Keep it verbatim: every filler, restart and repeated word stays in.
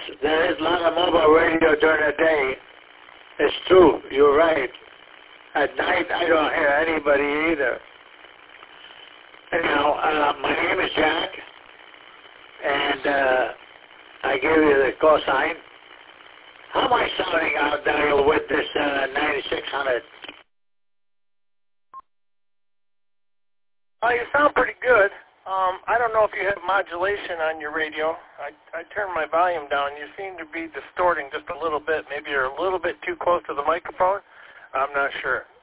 there is a lot of mobile radio during the day. It's true. You're right. At night, I don't hear anybody either. Anyhow, uh, my name is Jack, and uh, I give you the call sign. How am I sounding out there with this uh, ninety-six hundred? Oh, you sound pretty good. Um, I don't know if you have modulation on your radio. I, I turned my volume down. You seem to be distorting just a little bit. Maybe you're a little bit too close to the microphone. I'm not sure.